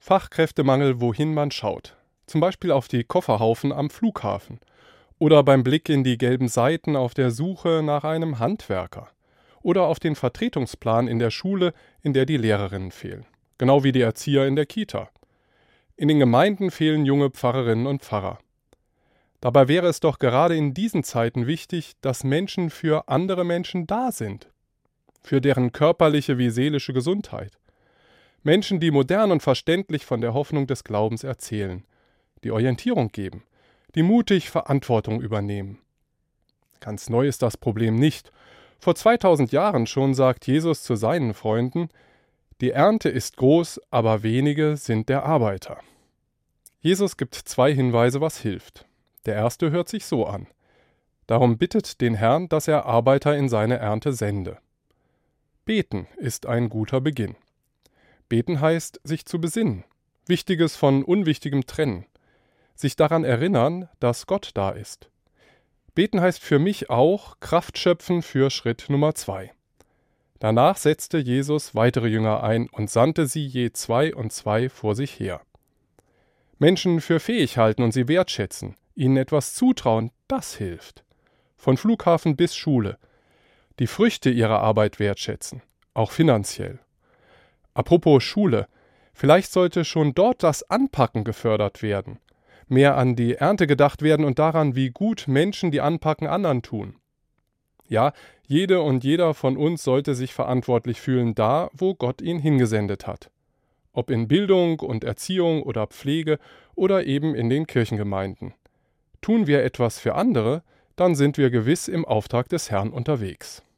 Fachkräftemangel, wohin man schaut. Zum Beispiel auf die Kofferhaufen am Flughafen oder beim Blick in die gelben Seiten auf der Suche nach einem Handwerker oder auf den Vertretungsplan in der Schule, in der die Lehrerinnen fehlen, genau wie die Erzieher in der Kita. In den Gemeinden fehlen junge Pfarrerinnen und Pfarrer. Dabei wäre es doch gerade in diesen Zeiten wichtig, dass Menschen für andere Menschen da sind, für deren körperliche wie seelische Gesundheit. Menschen, die modern und verständlich von der Hoffnung des Glaubens erzählen, die Orientierung geben, die mutig Verantwortung übernehmen. Ganz neu ist das Problem nicht. Vor 2000 Jahren schon sagt Jesus zu seinen Freunden: Die Ernte ist groß, aber wenige sind der Arbeiter. Jesus gibt 2 Hinweise, was hilft. Der erste hört sich so an: Darum bittet den Herrn, dass er Arbeiter in seine Ernte sende. Beten ist ein guter Beginn. Beten heißt, sich zu besinnen, Wichtiges von Unwichtigem trennen, sich daran erinnern, dass Gott da ist. Beten heißt für mich auch Kraft schöpfen für Schritt Nummer 2. Danach setzte Jesus weitere Jünger ein und sandte sie je 2 und 2 vor sich her. Menschen für fähig halten und sie wertschätzen, ihnen etwas zutrauen, das hilft. Von Flughafen bis Schule. Die Früchte ihrer Arbeit wertschätzen, auch finanziell. Apropos Schule, vielleicht sollte schon dort das Anpacken gefördert werden, mehr an die Ernte gedacht werden und daran, wie gut Menschen, die anpacken, anderen tun. Ja, jede und jeder von uns sollte sich verantwortlich fühlen da, wo Gott ihn hingesendet hat. Ob in Bildung und Erziehung oder Pflege oder eben in den Kirchengemeinden. Tun wir etwas für andere, dann sind wir gewiss im Auftrag des Herrn unterwegs.